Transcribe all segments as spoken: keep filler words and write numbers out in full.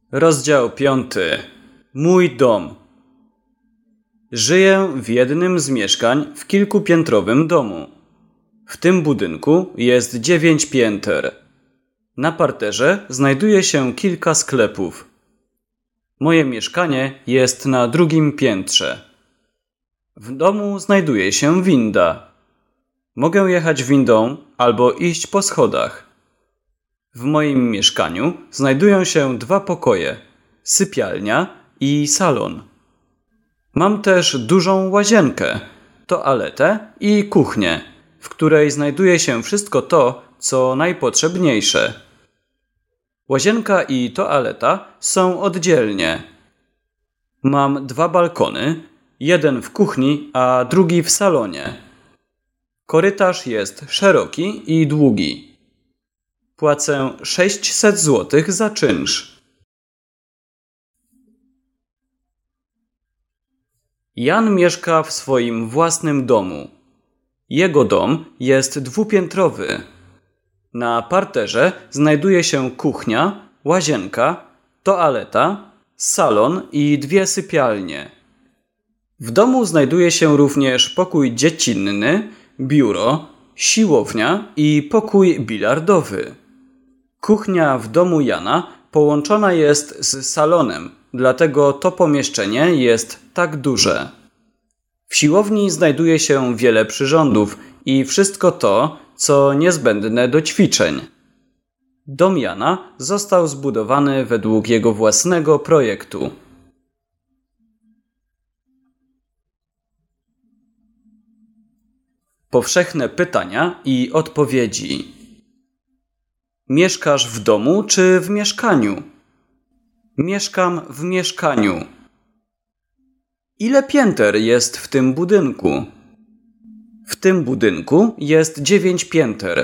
Rozdział piąty. Mój dom. Żyję w jednym z mieszkań w kilkupiętrowym domu. W tym budynku jest dziewięć pięter. Na parterze znajduje się kilka sklepów. Moje mieszkanie jest na drugim piętrze. W domu znajduje się winda. Mogę jechać windą albo iść po schodach. W moim mieszkaniu znajdują się dwa pokoje, sypialnia i salon. Mam też dużą łazienkę, toaletę i kuchnię, w której znajduje się wszystko to, co najpotrzebniejsze. Łazienka i toaleta są oddzielnie. Mam dwa balkony, jeden w kuchni, a drugi w salonie. Korytarz jest szeroki i długi. Płacę sześćset złotych za czynsz. Jan mieszka w swoim własnym domu. Jego dom jest dwupiętrowy. Na parterze znajduje się kuchnia, łazienka, toaleta, salon i dwie sypialnie. W domu znajduje się również pokój dziecinny, biuro, siłownia i pokój bilardowy. Kuchnia w domu Jana połączona jest z salonem, dlatego to pomieszczenie jest tak duże. W siłowni znajduje się wiele przyrządów i wszystko to, co niezbędne do ćwiczeń. Dom Jana został zbudowany według jego własnego projektu. Powszechne pytania i odpowiedzi. Mieszkasz w domu czy w mieszkaniu? Mieszkam w mieszkaniu. Ile pięter jest w tym budynku? W tym budynku jest dziewięć pięter.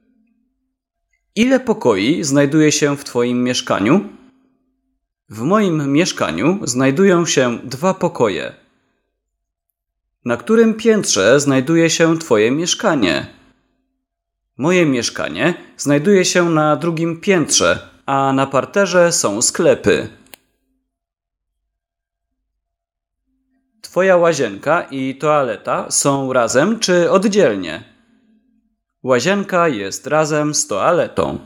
Ile pokoi znajduje się w twoim mieszkaniu? W moim mieszkaniu znajdują się dwa pokoje. Na którym piętrze znajduje się twoje mieszkanie? Moje mieszkanie znajduje się na drugim piętrze, a na parterze są sklepy. Twoja łazienka i toaleta są razem czy oddzielnie? Łazienka jest razem z toaletą.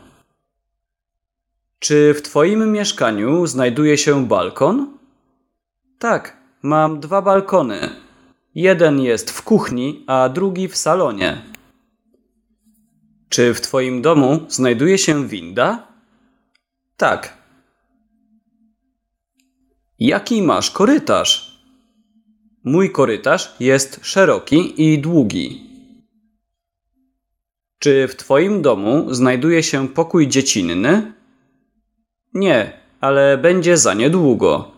Czy w twoim mieszkaniu znajduje się balkon? Tak, mam dwa balkony. Jeden jest w kuchni, a drugi w salonie. Czy w twoim domu znajduje się winda? Tak. Jaki masz korytarz? Mój korytarz jest szeroki i długi. Czy w twoim domu znajduje się pokój dziecinny? Nie, ale będzie za niedługo.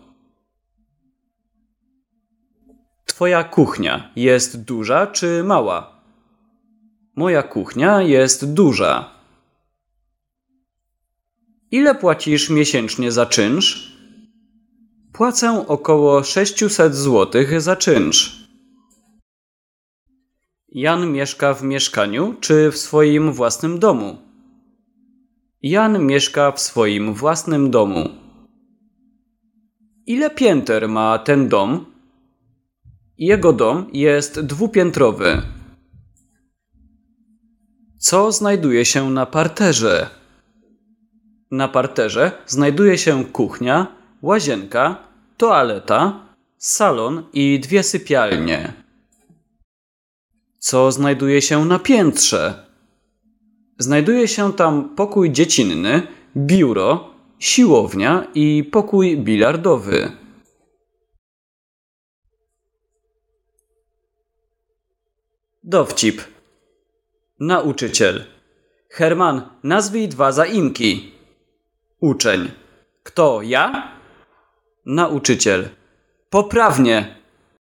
Twoja kuchnia jest duża czy mała? Moja kuchnia jest duża. Ile płacisz miesięcznie za czynsz? Płacę około sześćset złotych za czynsz. Jan mieszka w mieszkaniu czy w swoim własnym domu? Jan mieszka w swoim własnym domu. Ile pięter ma ten dom? Jego dom jest dwupiętrowy. Co znajduje się na parterze? Na parterze znajduje się kuchnia, łazienka, toaleta, salon i dwie sypialnie. Co znajduje się na piętrze? Znajduje się tam pokój dziecinny, biuro, siłownia i pokój bilardowy. Dowcip. Nauczyciel. Herman, nazwij dwa zaimki. Uczeń. Kto, ja? Nauczyciel. Poprawnie.